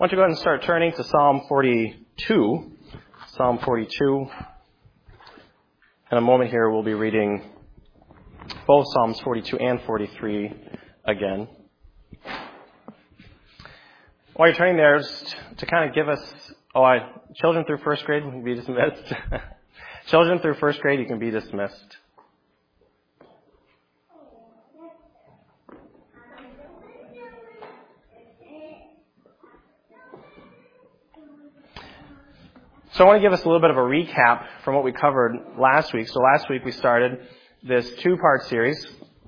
Why don't you go ahead and start turning to Psalm 42. Psalm 42. In a moment here, we'll be reading both Psalms 42 and 43 again. While you're turning there, just to kind of give us, children through first grade can be dismissed. Children through first grade, you can be dismissed. So I want to give us a little bit of a recap from what we covered last week. So last week we started this two-part series.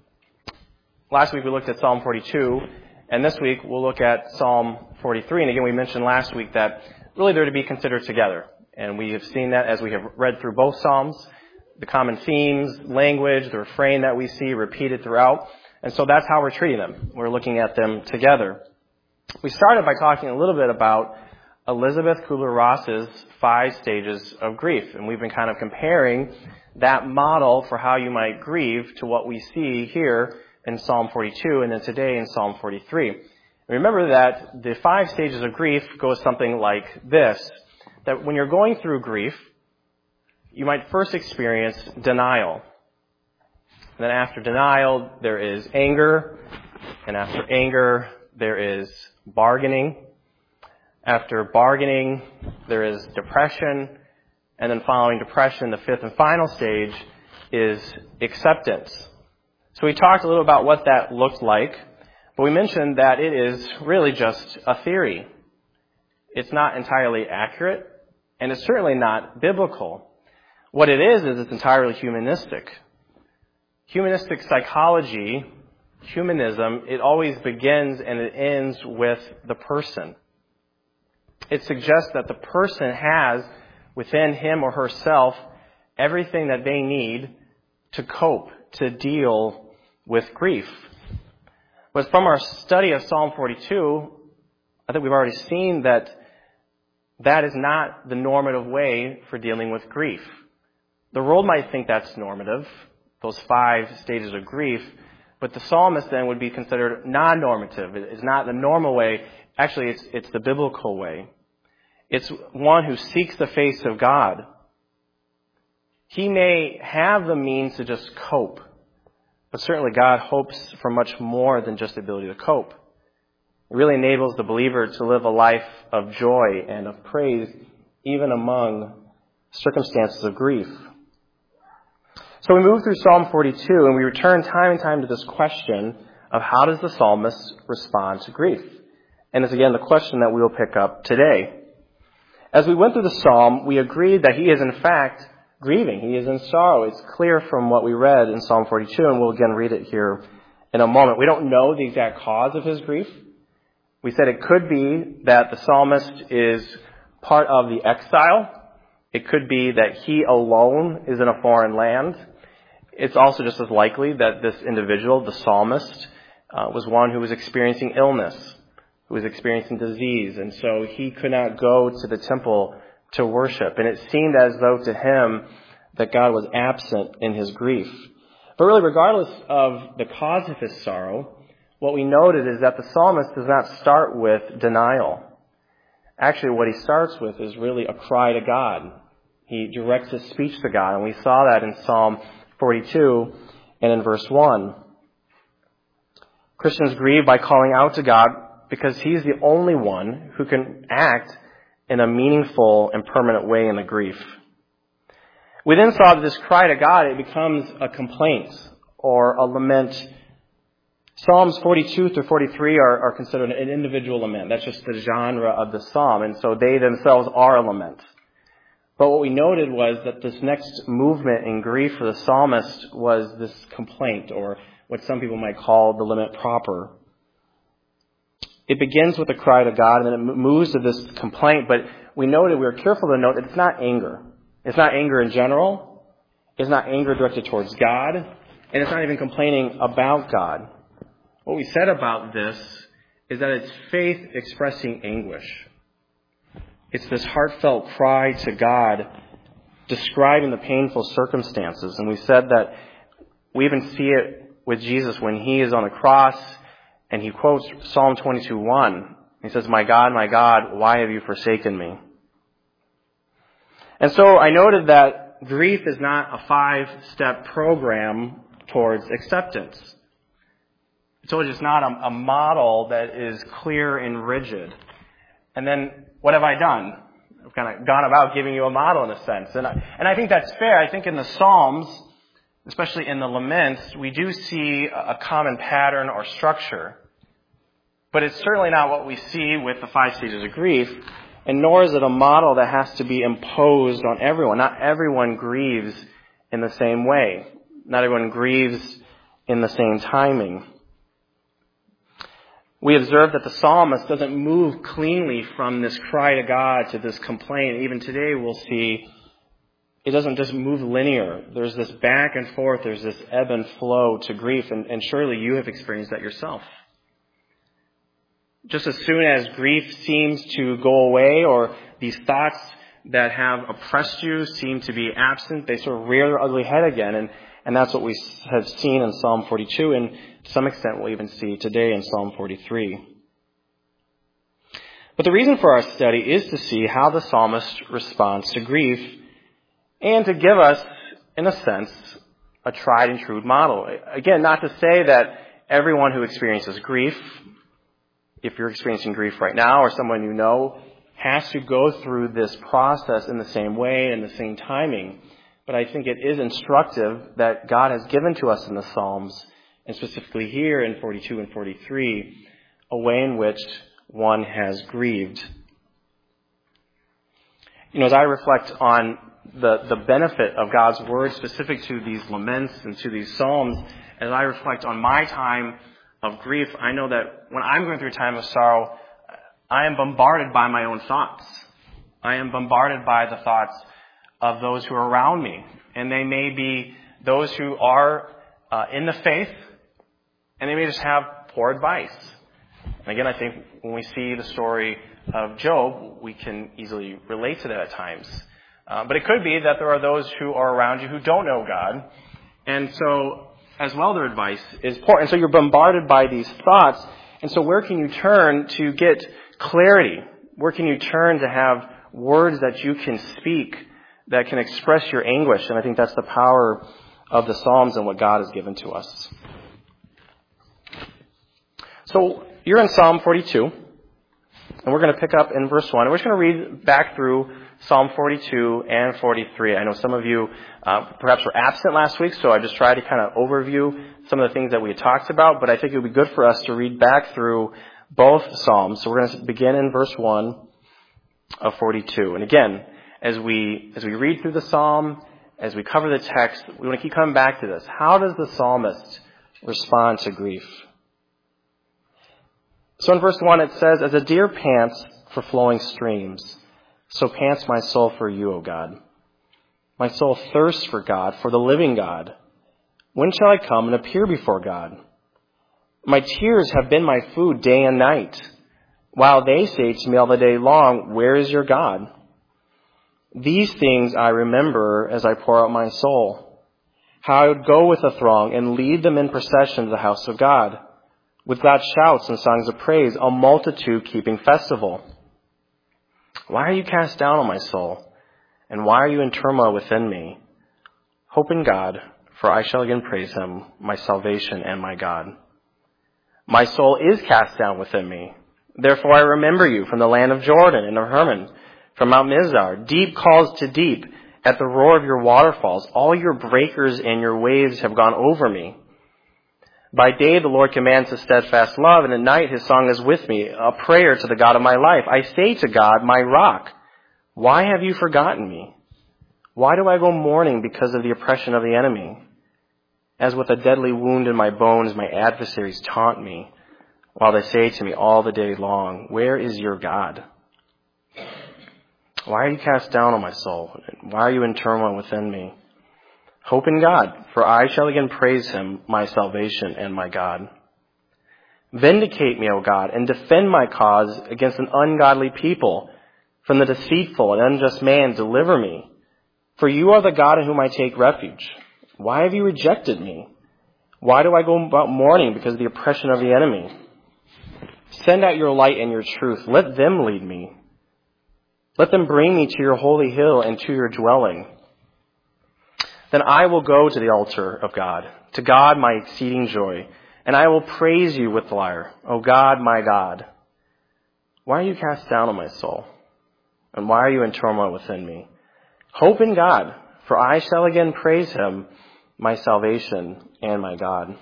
Last week we looked at Psalm 42, and this week we'll look at Psalm 43. And again, we mentioned last week that really they're to be considered together. And we have seen that as we have read through both Psalms, the common themes, language, the refrain that we see repeated throughout. And so that's how we're treating them. We're looking at them together. We started by talking a little bit about Elisabeth Kubler-Ross's 5 stages of grief. And we've been kind of comparing that model for how you might grieve to what we see here in Psalm 42 and then today in Psalm 43. Remember that the 5 stages of grief goes something like this, that when you're going through grief, you might first experience denial. And then after denial, there is anger. And after anger, there is bargaining. After bargaining, there is depression, and then following depression, the 5th and final stage is acceptance. So we talked a little about what that looked like, but we mentioned that it is really just a theory. It's not entirely accurate, and it's certainly not biblical. What it is it's entirely humanistic. Humanistic psychology, humanism, it always begins and it ends with the person. It suggests that the person has within him or herself everything that they need to cope, to deal with grief. But from our study of Psalm 42, I think we've already seen that that is not the normative way for dealing with grief. The world might think that's normative, those 5 stages of grief, but the psalmist then would be considered non-normative. It's not the normal way. Actually, it's the biblical way. It's one who seeks the face of God. He may have the means to just cope, but certainly God hopes for much more than just the ability to cope. It really enables the believer to live a life of joy and of praise, even among circumstances of grief. So we move through Psalm 42, and we return time and time to this question of how does the psalmist respond to grief? And it's again the question that we will pick up today. As we went through the psalm, we agreed that he is in fact grieving. He is in sorrow. It's clear from what we read in Psalm 42, and we'll again read it here in a moment. We don't know the exact cause of his grief. We said it could be that the psalmist is part of the exile. It could be that he alone is in a foreign land. It's also just as likely that this individual, the psalmist, was one who was experiencing illness, who was experiencing disease, and so he could not go to the temple to worship. And it seemed as though to him that God was absent in his grief. But really, regardless of the cause of his sorrow, what we noted is that the psalmist does not start with denial. Actually, what he starts with is really a cry to God. He directs his speech to God, and we saw that in Psalm 42 and in verse 1. Christians grieve by calling out to God because he's the only one who can act in a meaningful and permanent way in the grief. We then saw that this cry to God, it becomes a complaint or a lament. Psalms 42 through 43 are considered an individual lament. That's just the genre of the psalm, and so they themselves are a lament. But what we noted was that this next movement in grief for the psalmist was this complaint, or what some people might call the lament proper. It begins with a cry to God, and then it moves to this complaint. But we were careful to note that it's not anger. It's not anger in general. It's not anger directed towards God. And it's not even complaining about God. What we said about this is that it's faith expressing anguish. It's this heartfelt cry to God, describing the painful circumstances. And we said that we even see it with Jesus when he is on the cross, and he quotes Psalm 22:1. He says, my God, why have you forsaken me? And so I noted that grief is not a 5-step program towards acceptance. I told you it's not a model that is clear and rigid. And then what have I done? I've kind of gone about giving you a model in a sense. And I think that's fair. I think in the Psalms, especially in the laments, we do see a common pattern or structure. But it's certainly not what we see with the 5 stages of grief, and nor is it a model that has to be imposed on everyone. Not everyone grieves in the same way. Not everyone grieves in the same timing. We observe that the psalmist doesn't move cleanly from this cry to God to this complaint. Even today we'll see it doesn't just move linear. There's this back and forth. There's this ebb and flow to grief, and surely you have experienced that yourself. Just as soon as grief seems to go away, or these thoughts that have oppressed you seem to be absent, they sort of rear their ugly head again. And that's what we have seen in Psalm 42, and to some extent we'll even see today in Psalm 43. But the reason for our study is to see how the psalmist responds to grief, and to give us, in a sense, a tried and true model. Again, not to say that everyone who experiences grief, if you're experiencing grief right now or someone you know, has to go through this process in the same way and the same timing. But I think it is instructive that God has given to us in the Psalms, and specifically here in 42 and 43, a way in which one has grieved. As I reflect on the benefit of God's Word specific to these laments and to these Psalms, as I reflect on my time of grief, I know that when I'm going through a time of sorrow, I am bombarded by my own thoughts. I am bombarded by the thoughts of those who are around me. And they may be those who are in the faith, and they may just have poor advice. And again, I think when we see the story of Job, we can easily relate to that at times. But it could be that there are those who are around you who don't know God. And so, as well, their advice is poor. And so you're bombarded by these thoughts. And so where can you turn to get clarity? Where can you turn to have words that you can speak that can express your anguish? And I think that's the power of the Psalms and what God has given to us. So you're in Psalm 42, and we're going to pick up in verse 1. And we're just going to read back through Psalm 42 and 43. I know some of you perhaps were absent last week, so I just tried to kind of overview some of the things that we had talked about, but I think it would be good for us to read back through both Psalms. So we're going to begin in verse 1 of 42. And again, as we read through the Psalm, as we cover the text, we want to keep coming back to this. How does the psalmist respond to grief? So in verse 1 it says, "As a deer pants for flowing streams, so pants my soul for you, O God. My soul thirsts for God, for the living God. When shall I come and appear before God? My tears have been my food day and night, while they say to me all the day long, where is your God? These things I remember as I pour out my soul, how I would go with the throng and lead them in procession to the house of God, with glad shouts and songs of praise, a multitude keeping festival. Why are you cast down, O my soul? And why are you in turmoil within me? Hope in God, for I shall again praise him, my salvation and my God. My soul is cast down within me. Therefore I remember you from the land of Jordan and of Hermon, from Mount Mizar. Deep calls to deep at the roar of your waterfalls. All your breakers and your waves have gone over me. By day the Lord commands his steadfast love, and at night his song is with me, a prayer to the God of my life. I say to God, my rock, why have you forgotten me? Why do I go mourning because of the oppression of the enemy? As with a deadly wound in my bones, my adversaries taunt me, while they say to me all the day long, where is your God? Why are you cast down, O my soul? Why are you in turmoil within me? Hope in God, for I shall again praise him, my salvation and my God. Vindicate me, O God, and defend my cause against an ungodly people. From the deceitful and unjust man, deliver me. For you are the God in whom I take refuge. Why have you rejected me? Why do I go about mourning because of the oppression of the enemy? Send out your light and your truth. Let them lead me. Let them bring me to your holy hill and to your dwelling. Then I will go to the altar of God, to God my exceeding joy, and I will praise you with the lyre, O God, my God. Why are you cast down, O my soul? And why are you in turmoil within me? Hope in God, for I shall again praise him, my salvation and my God.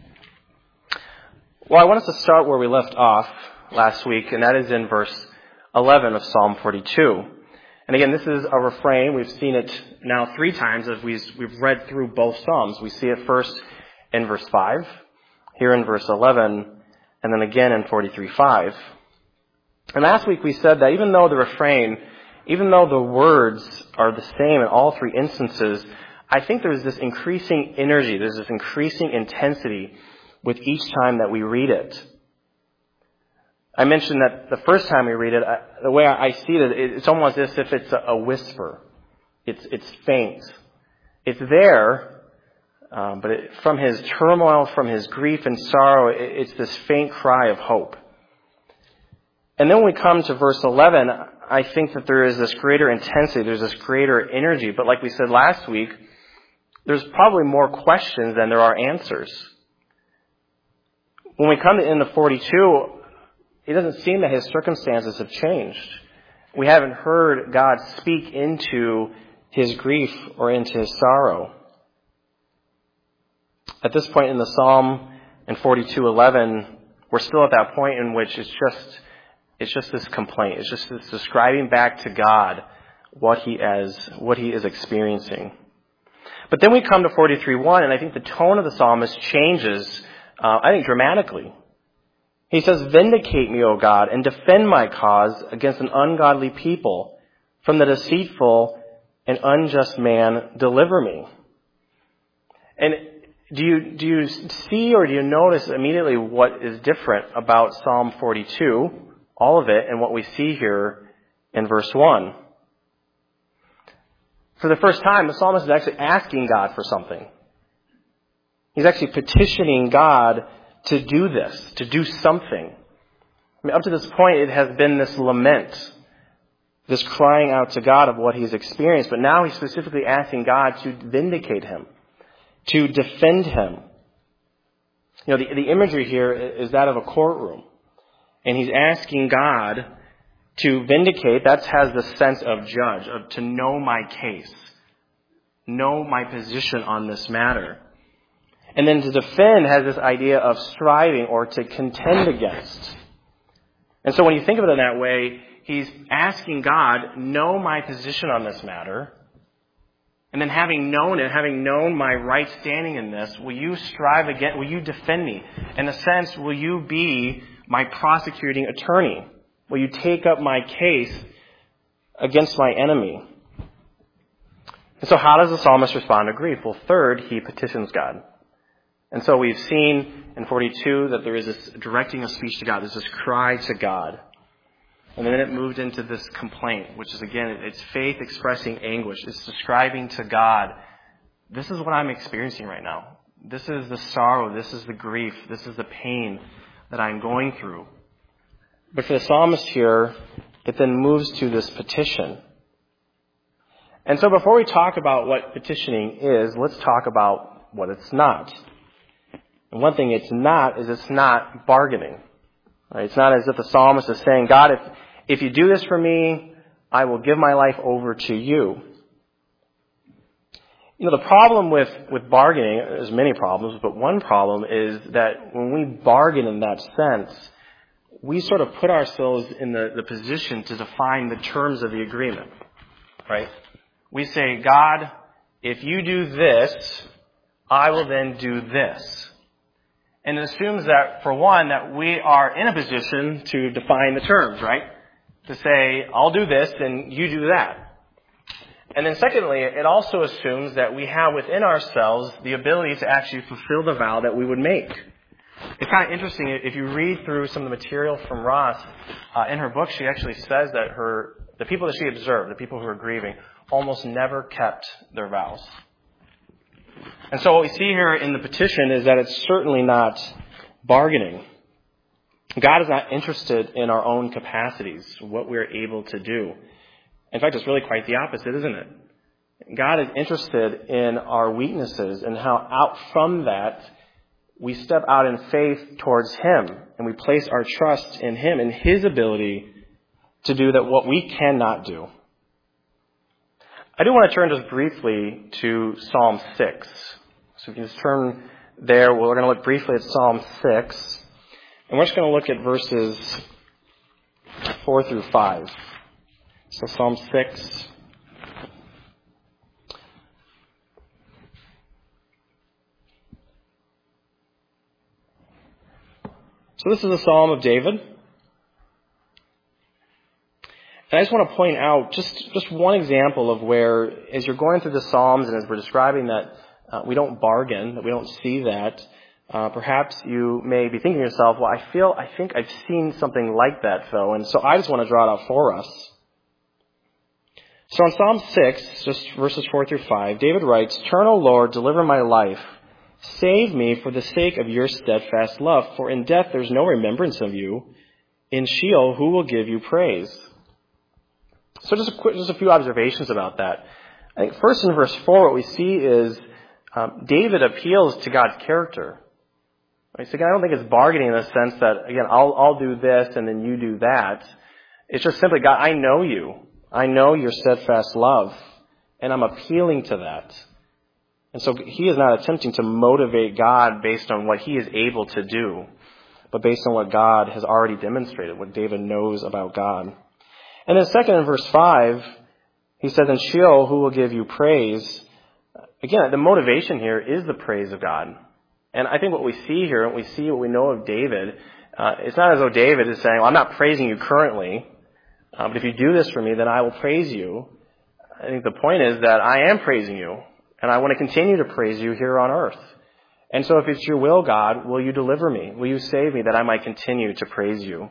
Well, I want us to start where we left off last week, and that is in verse 11 of Psalm 42. And again, this is a refrain. We've seen it now 3 times as we've read through both Psalms. We see it first in verse 5, here in verse 11, and then again in 43:5. And last week we said that even though the refrain, even though the words are the same in all 3 instances, I think there's this increasing energy, there's this increasing intensity with each time that we read it. I mentioned that the first time we read it, the way I see it, it's almost as if it's a whisper. It's faint. It's there, but from his turmoil, from his grief and sorrow, it's this faint cry of hope. And then when we come to verse 11, I think that there is this greater intensity, there's this greater energy. But like we said last week, there's probably more questions than there are answers. When we come to the end of 42, it doesn't seem that his circumstances have changed. We haven't heard God speak into his grief or into his sorrow. At this point in the Psalm, in 42:11, we're still at that point in which it's just this complaint. It's just this describing back to God what he is experiencing. But then we come to 43:1, and I think the tone of the psalmist changes, I think, dramatically. He says, "Vindicate me, O God, and defend my cause against an ungodly people. From the deceitful and unjust man, deliver me." And do you see or do you notice immediately what is different about Psalm 42, all of it, and what we see here in verse 1? For the first time, the psalmist is actually asking God for something. He's actually petitioning God to do this, to do something. I mean, up to this point, it has been this lament, this crying out to God of what he's experienced. But now he's specifically asking God to vindicate him, to defend him. You know, the imagery here is that of a courtroom. And he's asking God to vindicate. That has the sense of judge, of to know my case, know my position on this matter. And then to defend has this idea of striving or to contend against. And so when you think of it in that way, he's asking God, know my position on this matter. And then having known it, having known my right standing in this, will you strive again? Will you defend me? In a sense, will you be my prosecuting attorney? Will you take up my case against my enemy? And so how does the psalmist respond to grief? Well, third, he petitions God. And so we've seen in 42 that there is this directing of speech to God. There's this cry to God. And then it moved into this complaint, which is, again, it's faith expressing anguish. It's describing to God, this is what I'm experiencing right now. This is the sorrow. This is the grief. This is the pain that I'm going through. But for the psalmist here, it then moves to this petition. And so before we talk about what petitioning is, let's talk about what it's not. And one thing it's not is it's not bargaining. Right? It's not as if the psalmist is saying, God, if you do this for me, I will give my life over to you. You know, the problem with bargaining, there's many problems, but one problem is that when we bargain in that sense, we sort of put ourselves in the position to define the terms of the agreement. Right? We say, God, if you do this, I will then do this. And it assumes that, for one, that we are in a position to define the terms, right? To say, I'll do this and you do that. And then secondly, it also assumes that we have within ourselves the ability to actually fulfill the vow that we would make. It's kind of interesting, if you read through some of the material from Ross, in her book, she actually says that the people that she observed, the people who were grieving, almost never kept their vows. And so what we see here in the petition is that it's certainly not bargaining. God is not interested in our own capacities, what we're able to do. In fact, it's really quite the opposite, isn't it? God is interested in our weaknesses and how out from that we step out in faith towards Him and we place our trust in Him and His ability to do that what we cannot do. I do want to turn just briefly to Psalm 6. So if you just turn there, we're going to look briefly at Psalm 6. And we're just going to look at verses 4 through 5. So Psalm 6. So this is a Psalm of David. And I just want to point out just one example of where, as you're going through the Psalms and as we're describing that we don't bargain, that we don't see that, perhaps you may be thinking to yourself, well, I think I've seen something like that, Phil, and so I just want to draw it out for us. So in Psalm 6, just verses 4 through 5, David writes, "Turn, O Lord, deliver my life. Save me for the sake of your steadfast love, for in death there's no remembrance of you. In Sheol, who will give you praise?" So just a few observations about that. I think first in verse 4, what we see is David appeals to God's character. Right? So again, I don't think it's bargaining in the sense that, again, I'll do this and then you do that. It's just simply, God, I know you. I know your steadfast love, and I'm appealing to that. And so he is not attempting to motivate God based on what he is able to do, but based on what God has already demonstrated, what David knows about God. And then second, in verse 5, he says, "In Sheol, who will give you praise?" Again, the motivation here is the praise of God. And I think what we see here, and we see what we know of David, it's not as though David is saying, well, I'm not praising you currently, but if you do this for me, then I will praise you. I think the point is that I am praising you, and I want to continue to praise you here on earth. And so if it's your will, God, will you deliver me? Will you save me that I might continue to praise you?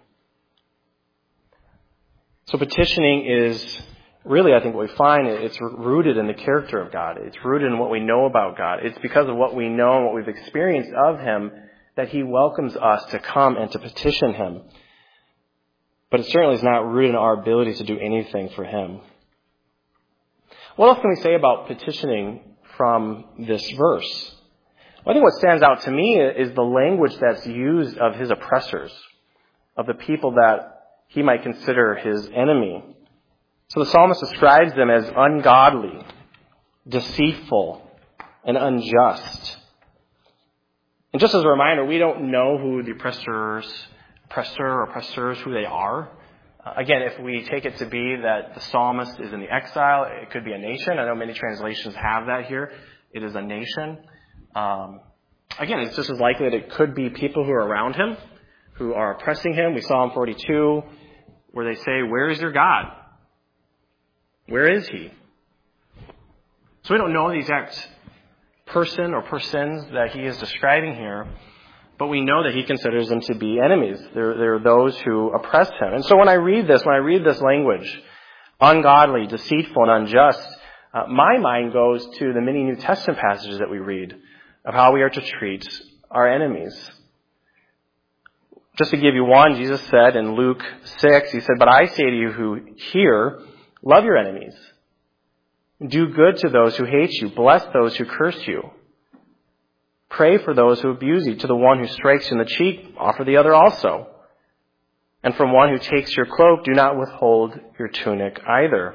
So petitioning is really, I think what we find, it's rooted in the character of God. It's rooted in what we know about God. It's because of what we know and what we've experienced of Him that He welcomes us to come and to petition Him. But it certainly is not rooted in our ability to do anything for Him. What else can we say about petitioning from this verse? Well, I think what stands out to me is the language that's used of his oppressors, of the people that he might consider his enemy. So the psalmist describes them as ungodly, deceitful, and unjust. And just as a reminder, we don't know who the oppressors, who they are. Again, if we take it to be that the psalmist is in the exile, it could be a nation. I know many translations have that here. It is a nation. Again, it's just as likely that it could be people who are around him, who are oppressing him. We saw in 42 where they say, "Where is your God? Where is He?" So we don't know the exact person or persons that he is describing here, but we know that he considers them to be enemies. They're those who oppress him. And so when I read this language, ungodly, deceitful, and unjust, my mind goes to the many New Testament passages that we read of how we are to treat our enemies. Just to give you one, Jesus said in Luke 6, He said, "But I say to you who hear, love your enemies. Do good to those who hate you. Bless those who curse you. Pray for those who abuse you. To the one who strikes you in the cheek, offer the other also. And from one who takes your cloak, do not withhold your tunic either."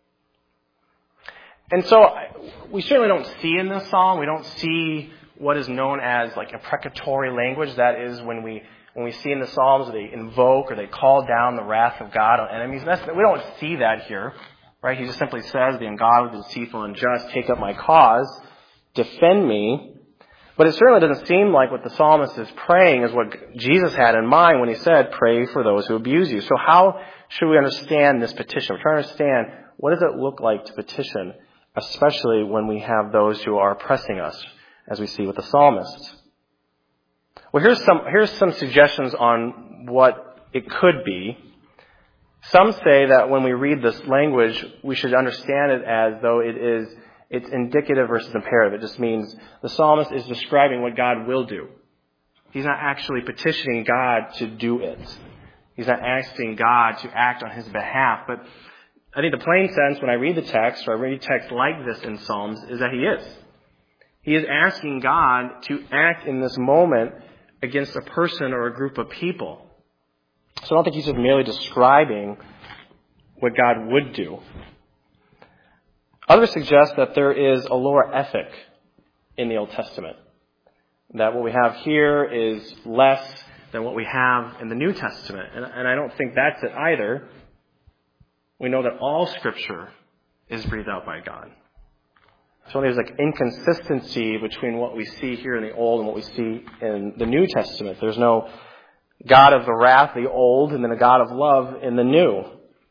And so we certainly don't see in this psalm, we don't see what is known as like imprecatory language. That is when we see in the Psalms they invoke or they call down the wrath of God on enemies. We don't see that here, right? He just simply says, "The ungodly, the deceitful, and unjust take up my cause, defend me." But it certainly doesn't seem like what the psalmist is praying is what Jesus had in mind when he said, "Pray for those who abuse you." So how should we understand this petition? We're trying to understand, what does it look like to petition, especially when we have those who are oppressing us, as we see with the psalmist. Well, here's some suggestions on what it could be. Some say that when we read this language, we should understand it as though it's indicative versus imperative. It just means the psalmist is describing what God will do. He's not actually petitioning God to do it. He's not asking God to act on his behalf. But I think the plain sense when I read the text, or I read text like this in Psalms, is that he is. He is asking God to act in this moment against a person or a group of people. So I don't think he's just merely describing what God would do. Others suggest that there is a lower ethic in the Old Testament. That what we have here is less than what we have in the New Testament. And I don't think that's it either. We know that all Scripture is breathed out by God. So there's like inconsistency between what we see here in the Old and what we see in the New Testament. There's no God of the wrath, the Old, and then a God of love in the New.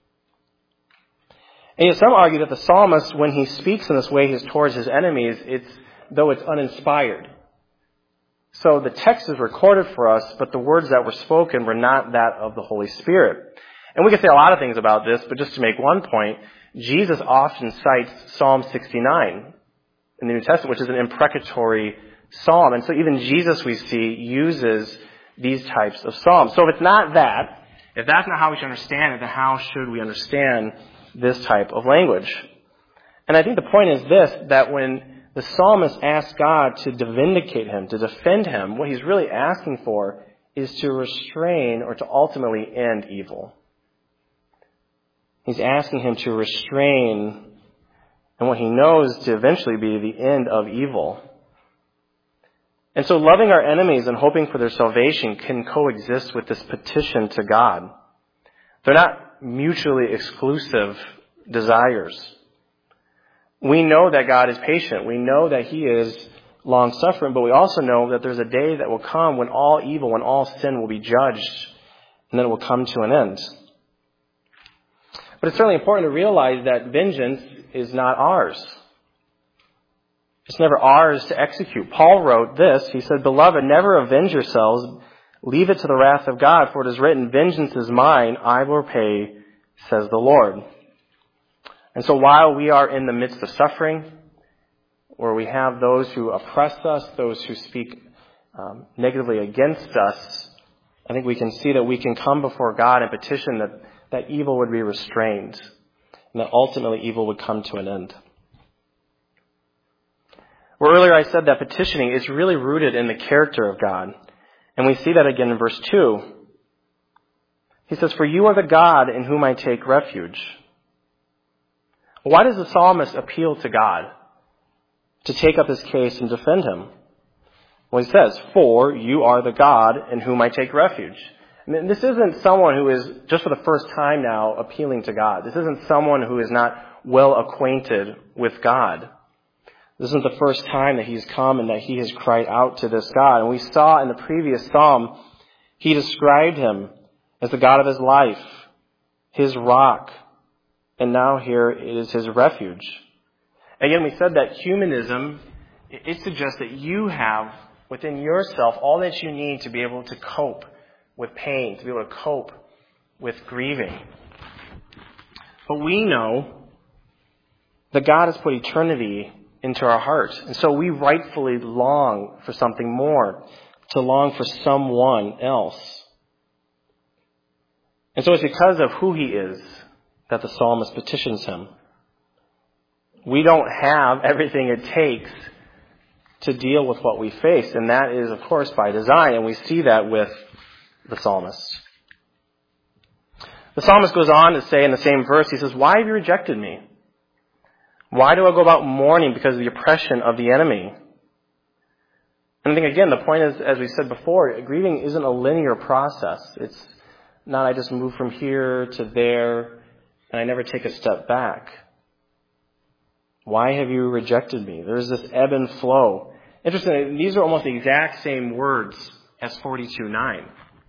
And yet some argue that the psalmist, when he speaks in this way towards his enemies, though it's uninspired. So the text is recorded for us, but the words that were spoken were not that of the Holy Spirit. And we could say a lot of things about this, but just to make one point, Jesus often cites Psalm 69 in the New Testament, which is an imprecatory psalm. And so even Jesus, we see, uses these types of psalms. So if it's not that, if that's not how we should understand it, then how should we understand this type of language? And I think the point is this, that when the psalmist asks God to vindicate him, to defend him, what he's really asking for is to restrain or to ultimately end evil. He's asking him to restrain and what he knows to eventually be the end of evil. And so loving our enemies and hoping for their salvation can coexist with this petition to God. They're not mutually exclusive desires. We know that God is patient. We know that he is long-suffering, but we also know that there's a day that will come when all evil, when all sin will be judged, and then it will come to an end. But it's certainly important to realize that vengeance is not ours. It's never ours to execute. Paul wrote this. He said, "Beloved, never avenge yourselves. Leave it to the wrath of God, for it is written, 'Vengeance is mine, I will repay,' says the Lord." And so while we are in the midst of suffering, where we have those who oppress us, those who speak negatively against us, I think we can see that we can come before God and petition that evil would be restrained, and that ultimately evil would come to an end. Well, earlier I said that petitioning is really rooted in the character of God. And we see that again in verse 2. He says, "For you are the God in whom I take refuge." Why does the psalmist appeal to God to take up his case and defend him? Well, he says, "For you are the God in whom I take refuge." I mean, this isn't someone who is just for the first time now appealing to God. This isn't someone who is not well acquainted with God. This isn't the first time that he's come and that he has cried out to this God. And we saw in the previous psalm, he described him as the God of his life, his rock, and now here it is his refuge. Again, we said that humanism, it suggests that you have within yourself all that you need to be able to cope with pain, to be able to cope with grieving. But we know that God has put eternity into our hearts. And so we rightfully long for something more, to long for someone else. And so it's because of who he is that the psalmist petitions him. We don't have everything it takes to deal with what we face, and that is, of course, by design, and we see that with the psalmist. The psalmist goes on to say in the same verse, he says, "Why have you rejected me? Why do I go about mourning because of the oppression of the enemy?" And I think, again, the point is, as we said before, grieving isn't a linear process. It's not I just move from here to there and I never take a step back. Why have you rejected me? There's this ebb and flow. Interesting, these are almost the exact same words as 42:9.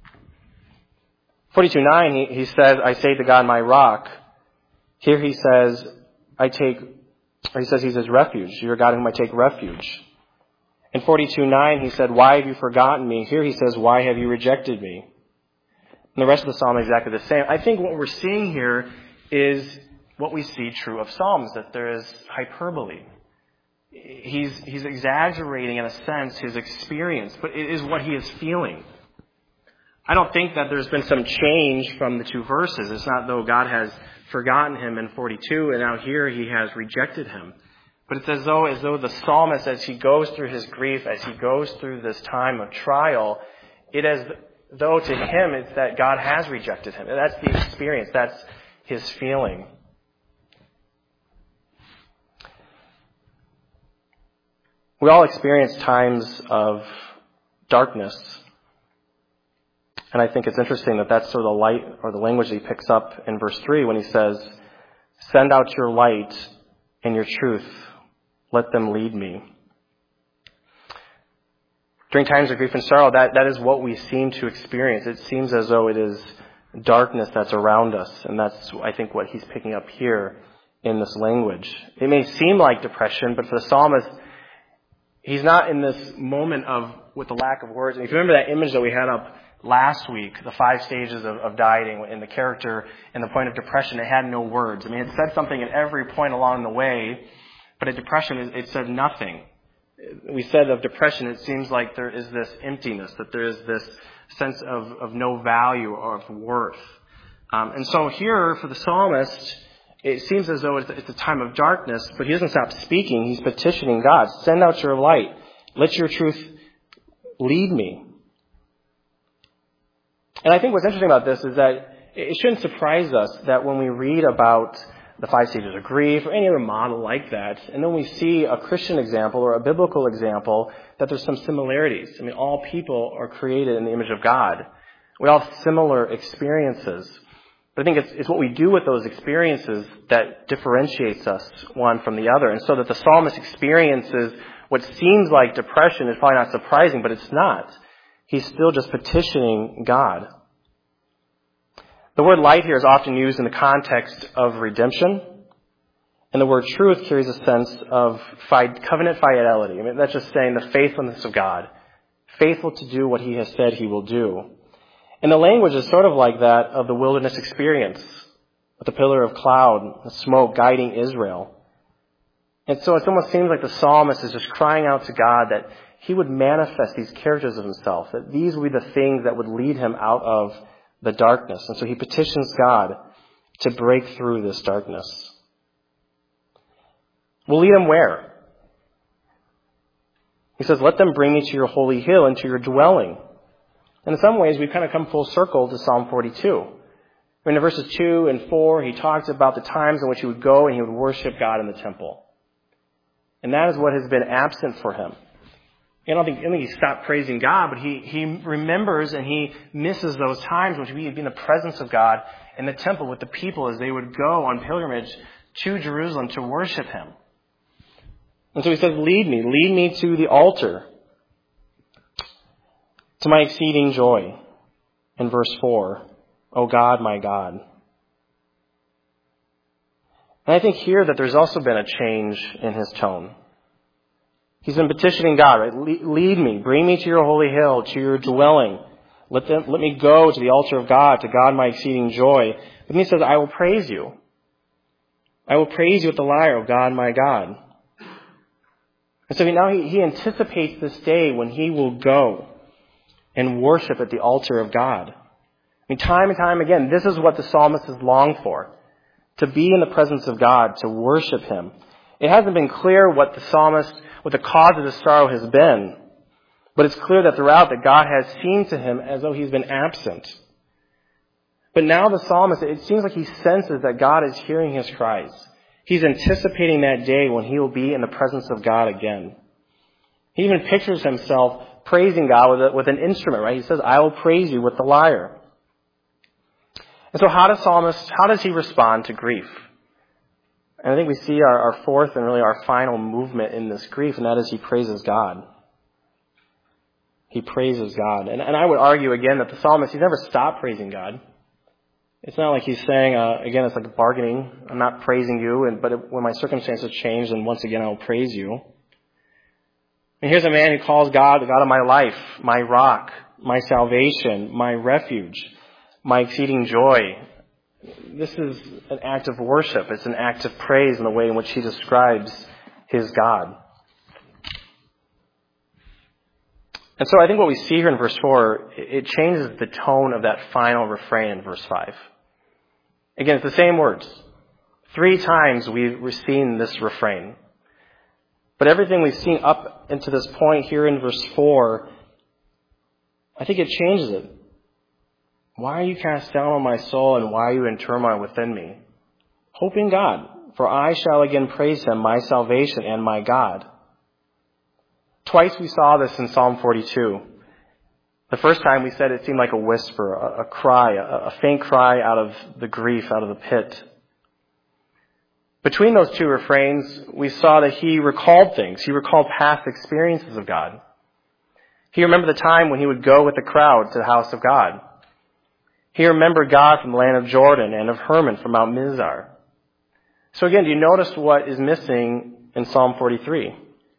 42:9, he says, "I say to God, my rock." Here he says, he's his refuge. You're a God in whom I take refuge. In 42:9, he said, "Why have you forgotten me?" Here he says, "Why have you rejected me?" And the rest of the psalm is exactly the same. I think what we're seeing here is what we see true of psalms, that there is hyperbole. he's exaggerating, in a sense, his experience, but it is what he is feeling. I don't think that there's been some change from the two verses. It's not though God has forgotten him in 42, and now here he has rejected him. But it's as though the psalmist, as he goes through his grief, as he goes through this time of trial, it is though to him it's that God has rejected him. That's the experience. That's his feeling. We all experience times of darkness. And I think it's interesting that that's sort of the light or the language that he picks up in verse 3 when he says, "Send out your light and your truth. Let them lead me." During times of grief and sorrow, that is what we seem to experience. It seems as though it is darkness that's around us. And that's, I think, what he's picking up here in this language. It may seem like depression, but for the psalmist, he's not in this moment with the lack of words. And if you remember that image that we had up last week, the 5 stages of dieting and the character and the point of depression, it had no words. I mean, it said something at every point along the way, but at depression, it said nothing. We said of depression, it seems like there is this emptiness, that there is this sense of no value or of worth. And so here, for the psalmist, it seems as though it's a time of darkness, but he doesn't stop speaking. He's petitioning God, "Send out your light. Let your truth lead me." And I think what's interesting about this is that it shouldn't surprise us that when we read about the 5 stages of grief or any other model like that, and then we see a Christian example or a biblical example, that there's some similarities. I mean, all people are created in the image of God. We all have similar experiences. But I think it's what we do with those experiences that differentiates us one from the other. And so that the psalmist experiences what seems like depression is probably not surprising, but it's not. He's still just petitioning God. The word light here is often used in the context of redemption. And the word truth carries a sense of covenant fidelity. I mean, that's just saying the faithfulness of God. Faithful to do what he has said he will do. And the language is sort of like that of the wilderness experience, with the pillar of cloud, the smoke guiding Israel. And so it almost seems like the psalmist is just crying out to God that he would manifest these characters of himself, that these would be the things that would lead him out of the darkness. And so he petitions God to break through this darkness. Will lead him where? He says, "Let them bring me to your holy hill and to your dwelling." And in some ways, we've kind of come full circle to Psalm 42. In verses 2 and 4, he talks about the times in which he would go and he would worship God in the temple. And that is what has been absent for him. I don't think he stopped praising God, but he remembers and he misses those times when he would be in the presence of God in the temple with the people as they would go on pilgrimage to Jerusalem to worship him. And so he says, lead me to the altar, to my exceeding joy. In verse 4, "O God, my God." And I think here that there's also been a change in his tone. He's been petitioning God, right? Lead me, bring me to your holy hill, to your dwelling. Let me go to the altar of God, to God my exceeding joy. But then he says, "I will praise you. I will praise you with the lyre, O God, my God." And so now he anticipates this day when he will go and worship at the altar of God. I mean, time and time again, this is what the psalmist has longed for, to be in the presence of God, to worship him. It hasn't been clear what the cause of his sorrow has been, but it's clear that throughout that God has seemed to him as though he's been absent. But now the psalmist, it seems like he senses that God is hearing his cries. He's anticipating that day when he will be in the presence of God again. He even pictures himself praising God with an instrument, right? He says, "I will praise you with the lyre." And so how does he respond to grief? And I think we see our fourth and really our final movement in this grief, and that is he praises God. He praises God. And I would argue again that the psalmist, he's never stopped praising God. It's not like he's saying, again, it's like bargaining. I'm not praising you, but when my circumstances change, then once again I will praise you. And here's a man who calls God the God of my life, my rock, my salvation, my refuge, my exceeding joy. This is an act of worship. It's an act of praise in the way in which he describes his God. And so I think what we see here in verse 4, it changes the tone of that final refrain in verse 5. Again, it's the same words. 3 times we've seen this refrain. But everything we've seen up into this point here in verse 4, I think it changes it. Why are you cast down on my soul, and why are you in turmoil within me? Hope in God, for I shall again praise him, my salvation and my God. Twice we saw this in Psalm 42. The first time we said it seemed like a whisper, a cry, a faint cry out of the grief, out of the pit. Between those 2 refrains, we saw that he recalled things. He recalled past experiences of God. He remembered the time when he would go with the crowd to the house of God. He remembered God from the land of Jordan and of Hermon from Mount Mizar. So again, do you notice what is missing in Psalm 43?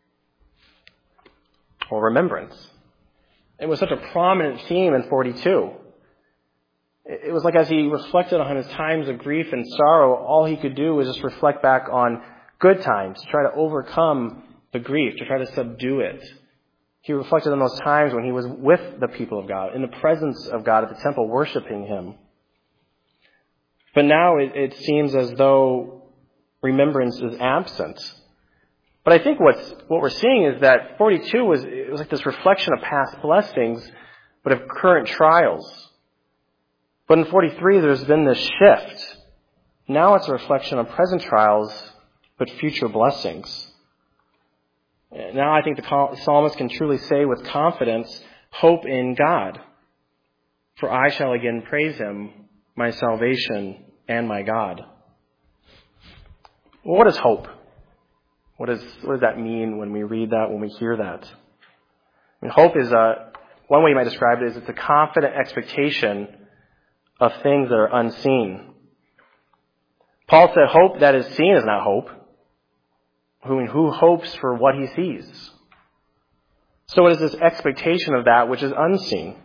Well, remembrance. It was such a prominent theme in 42. It was like as he reflected on his times of grief and sorrow, all he could do was just reflect back on good times, to try to overcome the grief, to try to subdue it. He reflected on those times when he was with the people of God, in the presence of God at the temple, worshiping him. But now it seems as though remembrance is absent. But I think what we're seeing is that 42 was like this reflection of past blessings, but of current trials. But in 43, there's been this shift. Now it's a reflection of present trials, but future blessings. Now I think the psalmist can truly say with confidence, hope in God. For I shall again praise him, my salvation and my God. Well, what is hope? What does that mean when we read that, when we hear that? I mean, hope is one way you might describe it is it's a confident expectation of things that are unseen. Paul said hope that is seen is not hope. Who hopes for what he sees? So it is this expectation of that which is unseen.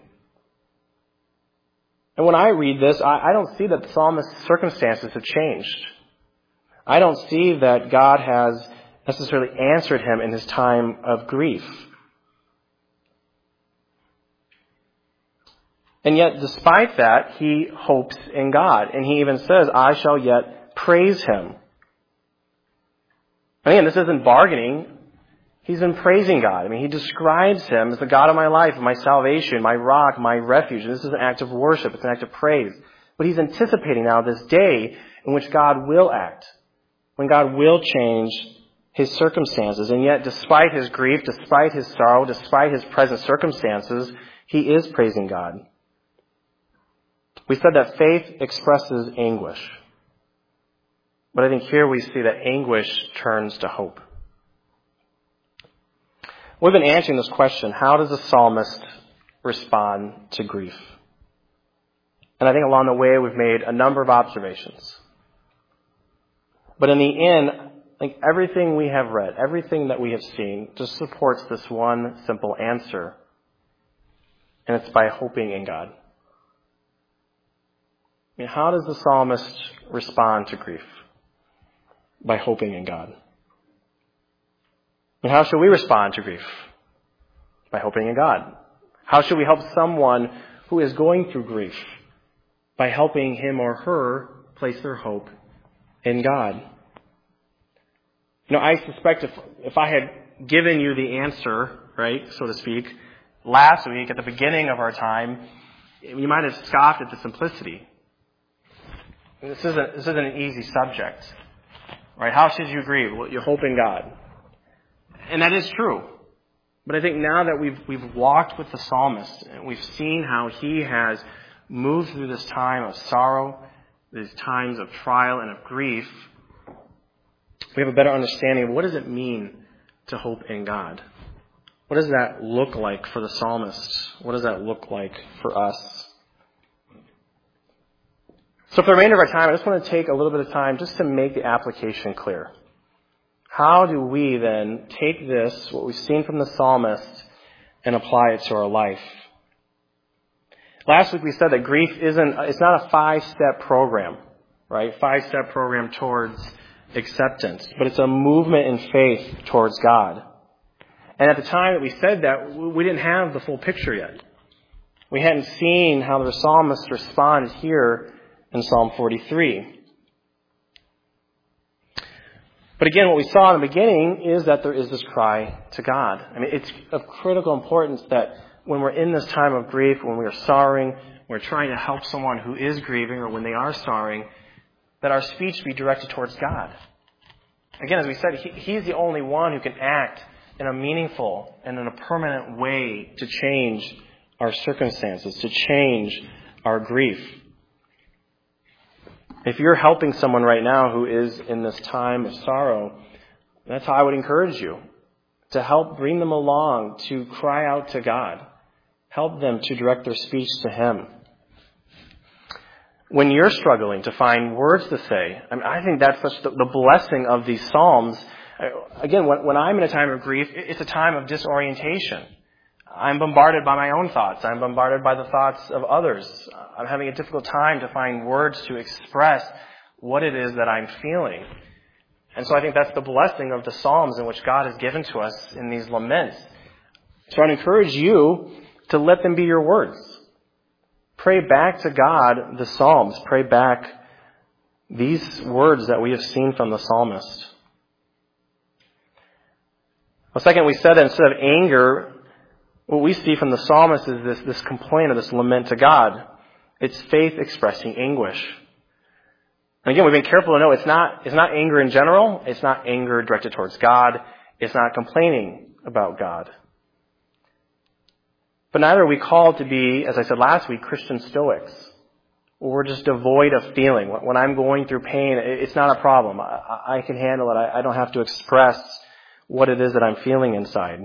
And when I read this, I don't see that the psalmist's circumstances have changed. I don't see that God has necessarily answered him in his time of grief. And yet, despite that, he hopes in God. And he even says, I shall yet praise him. Again, this isn't bargaining. He's been praising God. I mean, he describes him as the God of my life, my salvation, my rock, my refuge. And this is an act of worship. It's an act of praise. But he's anticipating now this day in which God will act, when God will change his circumstances. And yet, despite his grief, despite his sorrow, despite his present circumstances, he is praising God. We said that faith expresses anguish. But I think here we see that anguish turns to hope. We've been answering this question, how does the psalmist respond to grief? And I think along the way we've made a number of observations. But in the end, I think everything we have read, everything that we have seen, just supports this one simple answer. And it's by hoping in God. I mean, how does the psalmist respond to grief? By hoping in God. And how should we respond to grief? By hoping in God. How should we help someone who is going through grief? By helping him or her place their hope in God. You know, I suspect if I had given you the answer, right, so to speak, last week at the beginning of our time, you might have scoffed at the simplicity. This isn't an easy subject. Right? How should you grieve? Well, you hope in God. And that is true. But I think now that we've walked with the psalmist and we've seen how he has moved through this time of sorrow, these times of trial and of grief, we have a better understanding of what does it mean to hope in God. What does that look like for the psalmist? What does that look like for us? So for the remainder of our time, I just want to take a little bit of time just to make the application clear. How do we then take this, what we've seen from the psalmist, and apply it to our life? Last week we said that grief it's not a 5-step program, right? 5-step program towards acceptance, but it's a movement in faith towards God. And at the time that we said that, we didn't have the full picture yet. We hadn't seen how the psalmist responded here in Psalm 43. But again, what we saw in the beginning is that there is this cry to God. I mean, it's of critical importance that when we're in this time of grief, when we are sorrowing, we're trying to help someone who is grieving, or when they are sorrowing, that our speech be directed towards God. Again, as we said, He's the only one who can act in a meaningful and in a permanent way to change our circumstances, to change our grief. If you're helping someone right now who is in this time of sorrow, that's how I would encourage you, to help bring them along, to cry out to God. Help them to direct their speech to Him. When you're struggling to find words to say, I think that's such the blessing of these Psalms. Again, when I'm in a time of grief, it's a time of disorientation. I'm bombarded by my own thoughts. I'm bombarded by the thoughts of others. I'm having a difficult time to find words to express what it is that I'm feeling. And so I think that's the blessing of the Psalms in which God has given to us in these laments. So I'd encourage you to let them be your words. Pray back to God the Psalms. Pray back these words that we have seen from the psalmist. Well, second, we said that instead of anger, what we see from the psalmist is this complaint or this lament to God. It's faith expressing anguish. And again, we've been careful to know it's not anger in general. It's not anger directed towards God. It's not complaining about God. But neither are we called to be, as I said last week, Christian stoics. We're just devoid of feeling. When I'm going through pain, it's not a problem. I can handle it. I don't have to express what it is that I'm feeling inside.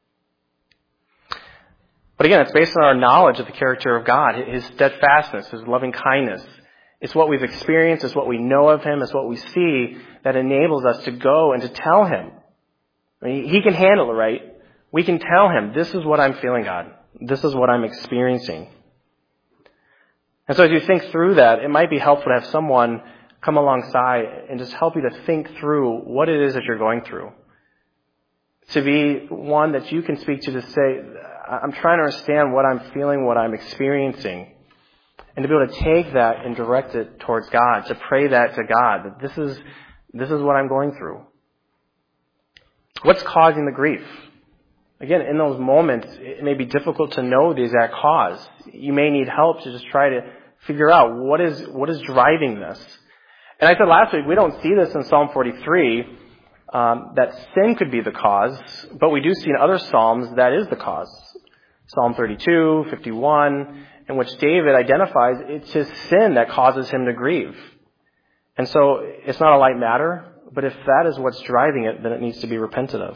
But again, it's based on our knowledge of the character of God, His steadfastness, His loving kindness. It's what we've experienced, it's what we know of Him, it's what we see that enables us to go and to tell Him. I mean, He can handle it, right? We can tell Him, this is what I'm feeling, God. This is what I'm experiencing. And so as you think through that, it might be helpful to have someone come alongside and just help you to think through what it is that you're going through. To be one that you can speak to say, I'm trying to understand what I'm feeling, what I'm experiencing. And to be able to take that and direct it towards God, to pray that to God, that this is what I'm going through. What's causing the grief? Again, in those moments, it may be difficult to know the exact cause. You may need help to just try to figure out what is driving this. And I said last week, we don't see this in Psalm 43, that sin could be the cause, but we do see in other Psalms that is the cause. Psalm 32, 51, in which David identifies it's his sin that causes him to grieve. And so it's not a light matter, but if that is what's driving it, then it needs to be repented of.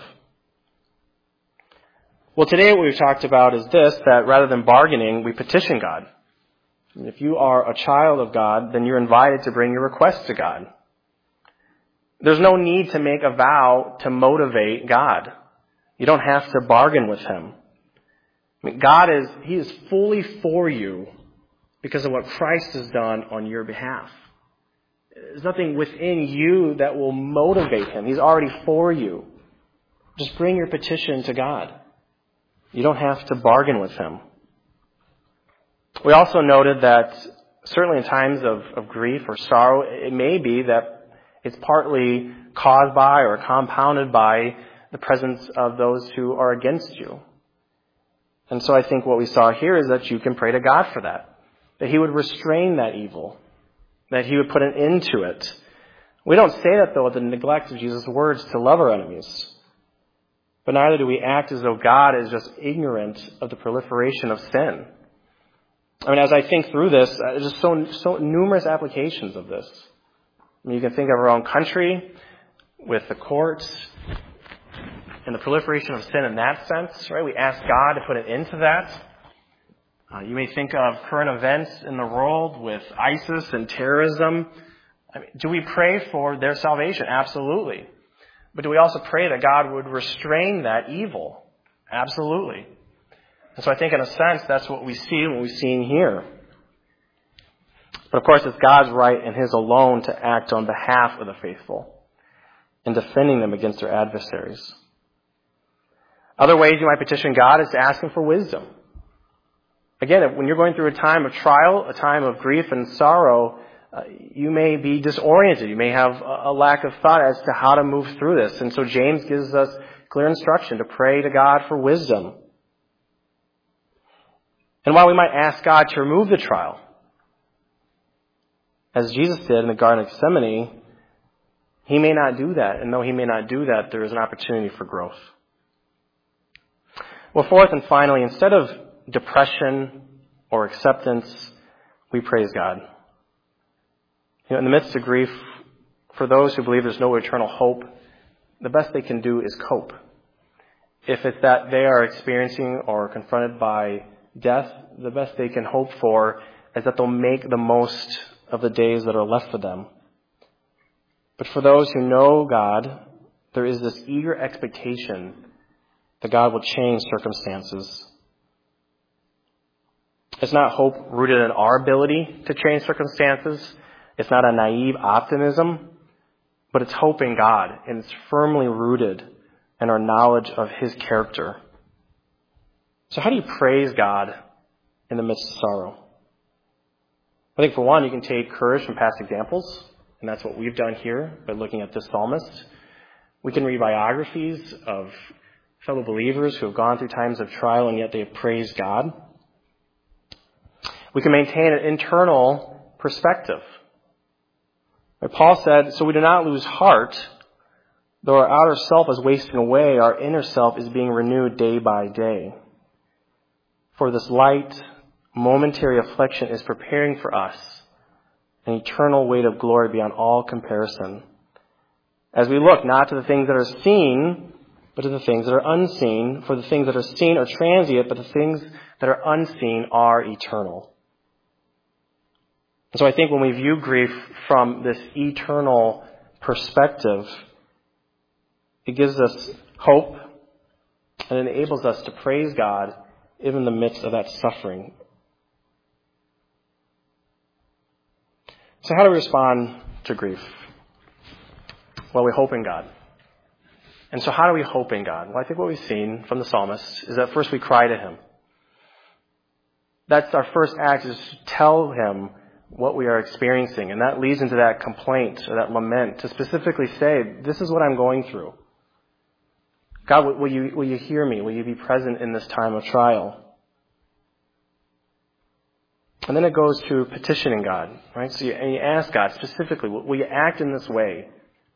Well, today what we've talked about is this, that rather than bargaining, we petition God. And if you are a child of God, then you're invited to bring your request to God. There's no need to make a vow to motivate God. You don't have to bargain with Him. I mean, He is fully for you because of what Christ has done on your behalf. There's nothing within you that will motivate Him. He's already for you. Just bring your petition to God. You don't have to bargain with Him. We also noted that certainly in times of grief or sorrow, it may be that it's partly caused by or compounded by the presence of those who are against you. And so I think what we saw here is that you can pray to God for that He would restrain that evil, that He would put an end to it. We don't say that, though, at the neglect of Jesus' words to love our enemies. But neither do we act as though God is just ignorant of the proliferation of sin. I mean, as I think through this, there's just so numerous applications of this. I mean, you can think of our own country with the courts and the proliferation of sin in that sense, right? We ask God to put an end to that. You may think of current events in the world with ISIS and terrorism. I mean, do we pray for their salvation? Absolutely. But do we also pray that God would restrain that evil? Absolutely. And so I think in a sense that's what we see and what we've seen here. But of course it's God's right and His alone to act on behalf of the faithful in defending them against their adversaries. Other ways you might petition God is to ask Him for wisdom. Again, when you're going through a time of trial, a time of grief and sorrow, you may be disoriented. You may have a lack of thought as to how to move through this. And so James gives us clear instruction to pray to God for wisdom. And while we might ask God to remove the trial, as Jesus did in the Garden of Gethsemane, He may not do that. And though He may not do that, there is an opportunity for growth. Well, fourth and finally, instead of depression or acceptance, we praise God. In the midst of grief, for those who believe there's no eternal hope, the best they can do is cope. If it's that they are experiencing or confronted by death, the best they can hope for is that they'll make the most of the days that are left for them. But for those who know God, there is this eager expectation that God will change circumstances. It's not hope rooted in our ability to change circumstances. It's not a naive optimism, but it's hope in God, and it's firmly rooted in our knowledge of His character. So how do you praise God in the midst of sorrow? I think for one, you can take courage from past examples, and that's what we've done here by looking at this psalmist. We can read biographies of fellow believers who have gone through times of trial and yet they have praised God. We can maintain an internal perspective. Like Paul said, so we do not lose heart. Though our outer self is wasting away, our inner self is being renewed day by day. For this light, momentary affliction is preparing for us an eternal weight of glory beyond all comparison. As we look not to the things that are seen, but to the things that are unseen. For the things that are seen are transient, but the things that are unseen are eternal. And so I think when we view grief from this eternal perspective, it gives us hope and enables us to praise God even in the midst of that suffering. So how do we respond to grief? Well, we hope in God. And so how do we hope in God? Well, I think what we've seen from the psalmist is that first we cry to Him. That's our first act, is to tell Him what we are experiencing. And that leads into that complaint or that lament to specifically say, this is what I'm going through. God, will you hear me? Will you be present in this time of trial? And then it goes to petitioning God, right? So you ask God specifically, will you act in this way?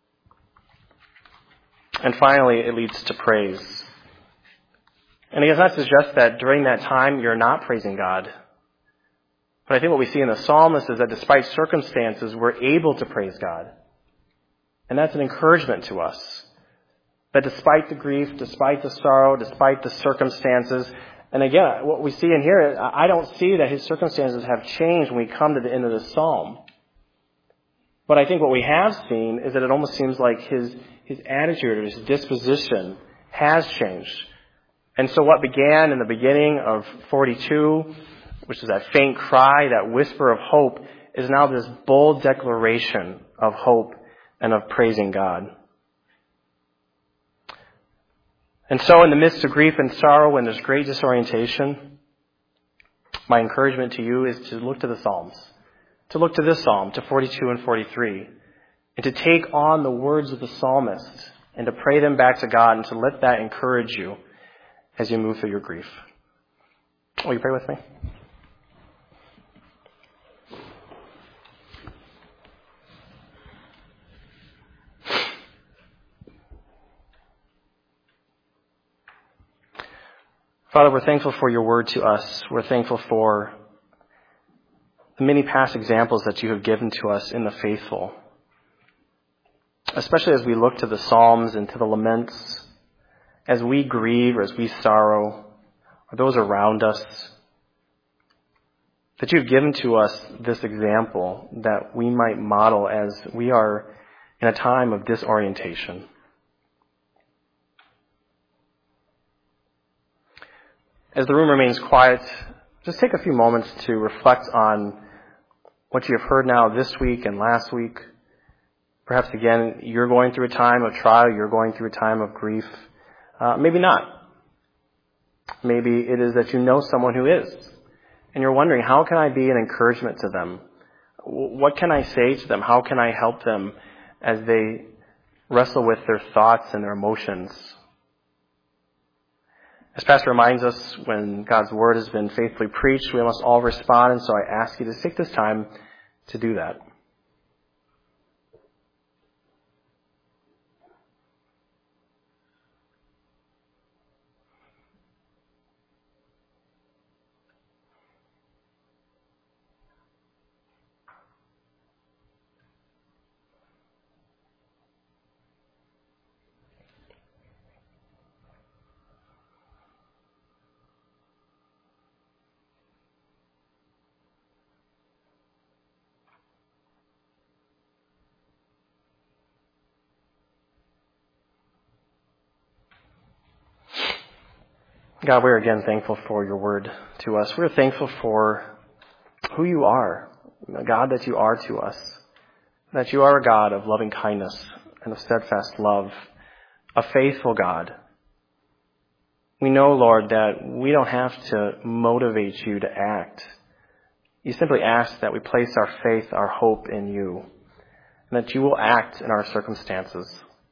And finally, it leads to praise. And it does not suggest that during that time you're not praising God. But I think what we see in the psalmist is that despite circumstances, we're able to praise God. And that's an encouragement to us. That despite the grief, despite the sorrow, despite the circumstances, and again, what we see in here, I don't see that his circumstances have changed when we come to the end of the psalm. But I think what we have seen is that it almost seems like his attitude or his disposition has changed. And so what began in the beginning of 42, which is that faint cry, that whisper of hope, is now this bold declaration of hope and of praising God. And so in the midst of grief and sorrow, when there's great disorientation, my encouragement to you is to look to the Psalms, to look to this Psalm, to 42 and 43, and to take on the words of the psalmist and to pray them back to God and to let that encourage you as you move through your grief. Will you pray with me? Father, we're thankful for your word to us. We're thankful for the many past examples that you have given to us in the faithful, especially as we look to the Psalms and to the laments, as we grieve or as we sorrow, or those around us, that you've given to us this example that we might model as we are in a time of disorientation. As the room remains quiet, just take a few moments to reflect on what you have heard now this week and last week. Perhaps again, you're going through a time of trial, you're going through a time of grief. Maybe not. Maybe it is that you know someone who is, and you're wondering, how can I be an encouragement to them? What can I say to them? How can I help them as they wrestle with their thoughts and their emotions? As Pastor reminds us, when God's Word has been faithfully preached, we must all respond, and so I ask you to take this time to do that. God, we're again thankful for your word to us. We're thankful for who you are, God, that you are to us, that you are a God of loving kindness and of steadfast love, a faithful God. We know, Lord, that we don't have to motivate you to act. You simply ask that we place our faith, our hope in you, and that you will act in our circumstances.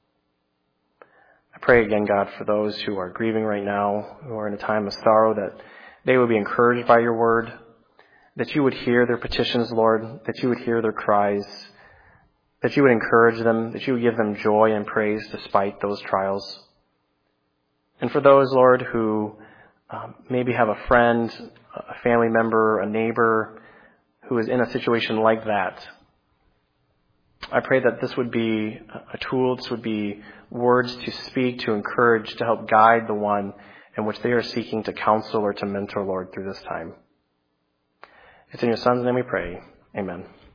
I pray again, God, for those who are grieving right now, who are in a time of sorrow, that they would be encouraged by your word, that you would hear their petitions, Lord, that you would hear their cries, that you would encourage them, that you would give them joy and praise despite those trials. And for those, Lord, who maybe have a friend, a family member, a neighbor who is in a situation like that, I pray that this would be a tool, this would be words to speak, to encourage, to help guide the one in which they are seeking to counsel or to mentor, Lord, through this time. It's in your Son's name we pray. Amen.